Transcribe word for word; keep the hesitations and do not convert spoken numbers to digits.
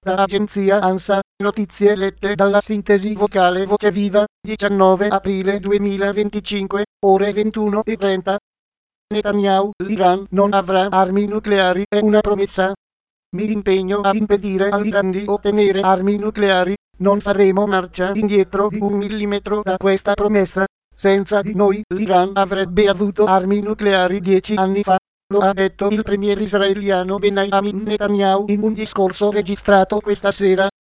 Da agenzia ANSA, notizie lette dalla sintesi vocale Voce Viva, diciannove aprile duemilaventicinque, ore ventuno e trenta. Netanyahu, l'Iran non avrà armi nucleari, è una promessa. Mi impegno a impedire all'Iran di ottenere armi nucleari, non faremo marcia indietro di un millimetro da questa promessa. Senza di noi, l'Iran avrebbe avuto armi nucleari dieci anni fa. Lo ha detto il premier israeliano Benjamin Netanyahu in un discorso registrato questa sera.